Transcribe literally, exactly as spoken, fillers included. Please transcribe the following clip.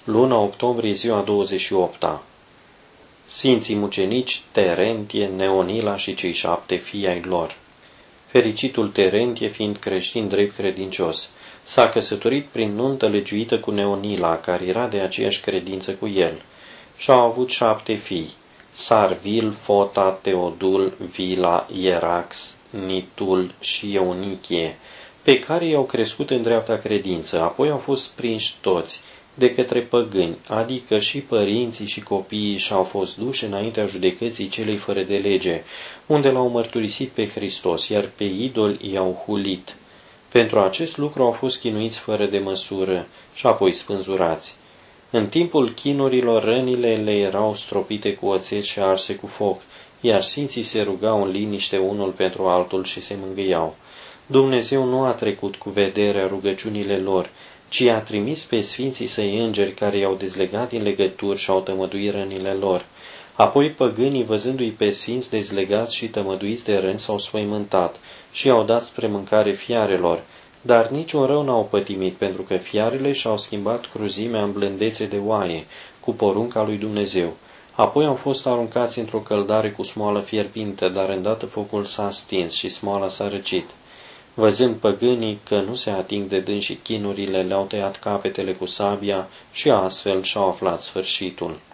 Luna octombrie, ziua douăzeci și opta. Sfinții mucenici Terentie, Neonila și cei șapte fii ai lor. Fericitul Terentie, fiind creștin drept credincios, s-a căsătorit prin nuntă legiuită cu Neonila, care era de aceeași credință cu el, și au avut șapte fii: Sarvil, Fota, Teodul, Vila, Ierax, Nitul și Eunichie, pe care i-au crescut în dreapta credință. Apoi au fost prinși toți de către păgâni, adică și părinții și copiii, și au fost duși înaintea judecății celei fără de lege, unde l-au mărturisit pe Hristos, iar pe idoli i-au hulit. Pentru acest lucru au fost chinuiți fără de măsură și apoi spânzurați. În timpul chinurilor, rănile le erau stropite cu oțet și arse cu foc, iar sfinții se rugau în liniște unul pentru altul și se mângâiau. Dumnezeu nu a trecut cu vederea rugăciunile lor, ci a trimis pe sfinții săi îngeri, care i-au dezlegat din legături și au tămăduit rănile lor. Apoi păgânii, văzându-i pe sfinți dezlegați și tămăduiți de răni, s-au spăimântat și i-au dat spre mâncare fiarelor, dar niciun rău n-au pătimit, pentru că fiarele și-au schimbat cruzimea în blândețe de oaie, cu porunca lui Dumnezeu. Apoi au fost aruncați într-o căldare cu smoală fierbinte, dar îndată focul s-a stins și smoala s-a răcit. Văzând păgânii că nu se ating de dâns și chinurile, le-au tăiat capetele cu sabia și astfel și-au aflat sfârșitul.